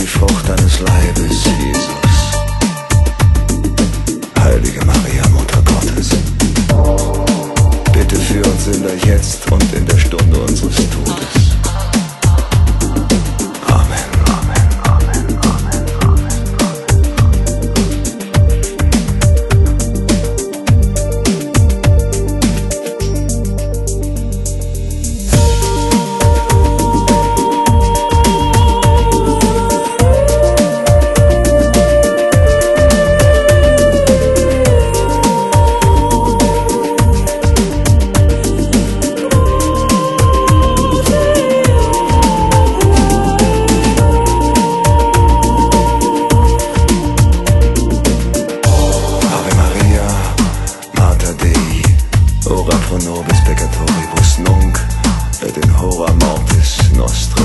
Frucht deines Leibes, Jesus. Heilige Maria, Mutter Gottes, bitte für uns Sünder jetzt und in der Stunde unseres Todes. Amen. Amen. Amen. Amen. Ora pro nobis peccatoribus nunc et in hora mortis nostrae.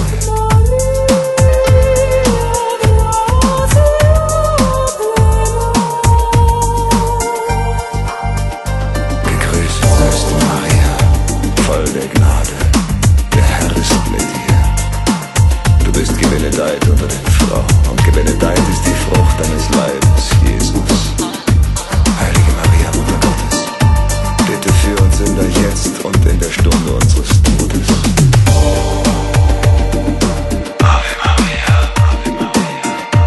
Gegrüßt seist du, Maria, voll der Gnade, der Herr ist mit dir. Du bist gebenedeit unter den Frauen, und gebenedeit ist die Frucht deines Leibes, Jesus. Heilige Maria, Mutter Gottes, bitte für uns Sünder jetzt und in der Stunde unseres Todes. Ave Maria, Ave Maria.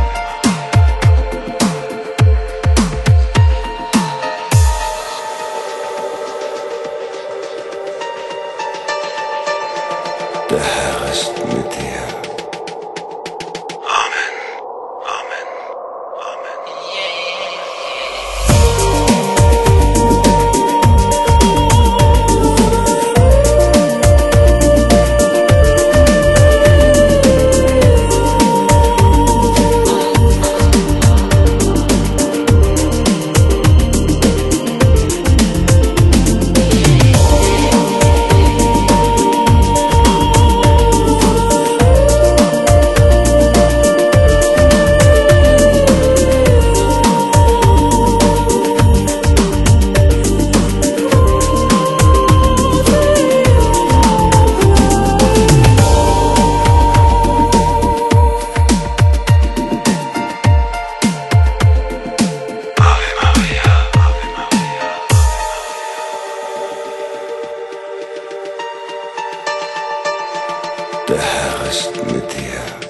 Der Herr ist mit dir. Amen. Amen. Amen. Der Herr ist mit dir.